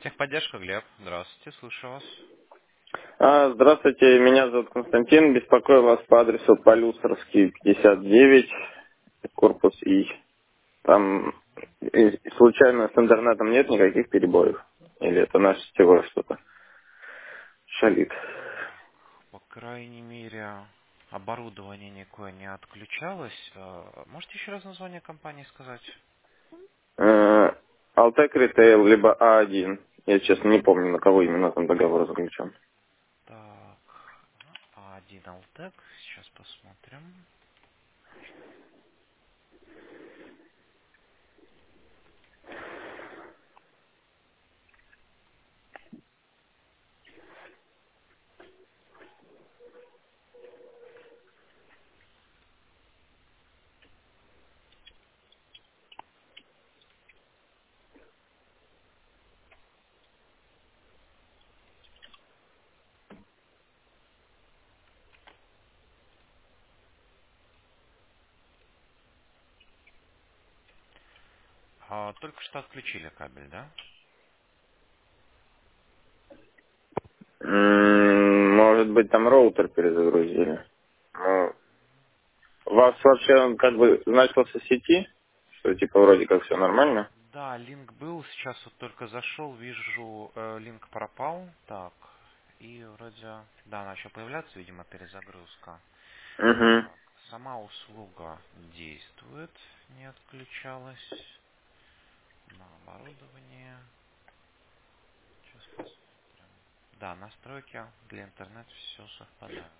Техподдержка, Глеб. Здравствуйте, слышу вас. Здравствуйте, меня зовут Константин. Беспокою вас по адресу Полюсовский, 59, корпус И. Там случайно с интернетом нет никаких перебоев? Или это наше сетевое что-то шалит? По крайней мере, оборудование никакое не отключалось. Можете еще раз название компании сказать? Алтек Ритейл, либо А1. Я, честно, не помню, на кого именно там договор заключен. Так, А1 Алтек. Сейчас посмотрим. Только что отключили кабель, да? Может быть, там роутер перезагрузили. Ну, у вас вообще он как бы значился в сети? Что типа вроде как все нормально? Да, линк был. Сейчас вот только зашел, вижу, линк пропал. Так, и вроде, да, начал появляться, видимо, перезагрузка. Угу. Так, сама услуга действует, не отключалась. На оборудование. Сейчас посмотрим. Да, настройки для интернета все совпадают.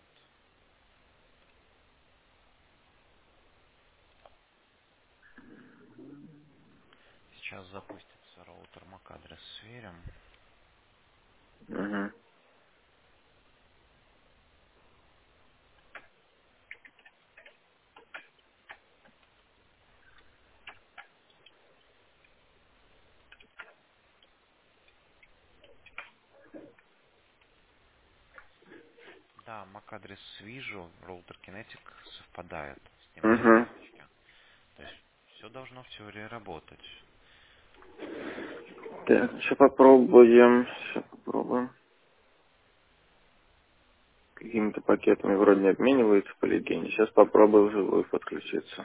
Сейчас запустится роутер MAC адрес, сверим. Угу. Да, MAC адрес вижу, роутер Kinetic совпадает с ним на Угу. строчке. То есть все должно в теории работать. Так, сейчас попробуем. Сейчас попробуем. Какими-то пакетами вроде не обмениваются по легенде. Сейчас попробую вживую подключиться.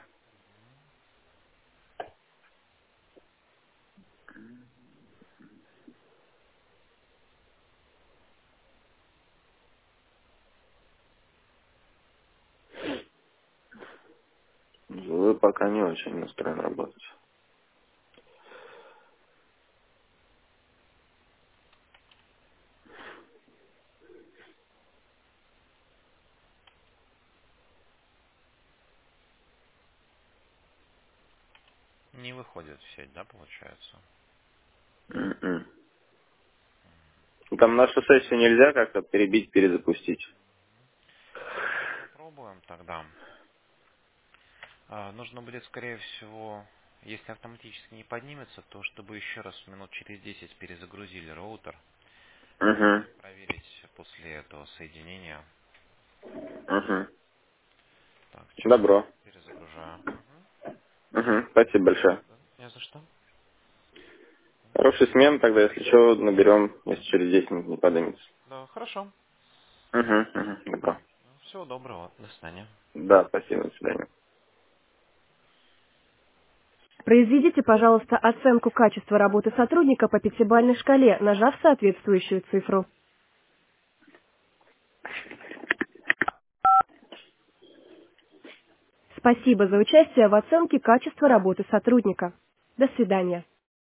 Вживую пока не очень настроен работать. Не выходит в сеть, да, получается? М-м. Там нашу сессию нельзя как-то перебить, перезапустить. Сейчас попробуем тогда. Нужно будет, скорее всего, если автоматически не поднимется, то чтобы еще раз минут через 10 перезагрузили роутер. Угу. Проверить после этого соединения. Угу. Так, сейчас Добро. перезагружаю. Угу. Спасибо большое. Да, не за что. Хорошей смены тогда, если что, наберем, если через 10 минут не поднимется. Да, хорошо. Угу. Угу. Добро. Всего доброго. До свидания. Да, спасибо, до свидания. Произведите, пожалуйста, оценку качества работы сотрудника по пятибалльной шкале, нажав соответствующую цифру. Спасибо за участие в оценке качества работы сотрудника. До свидания.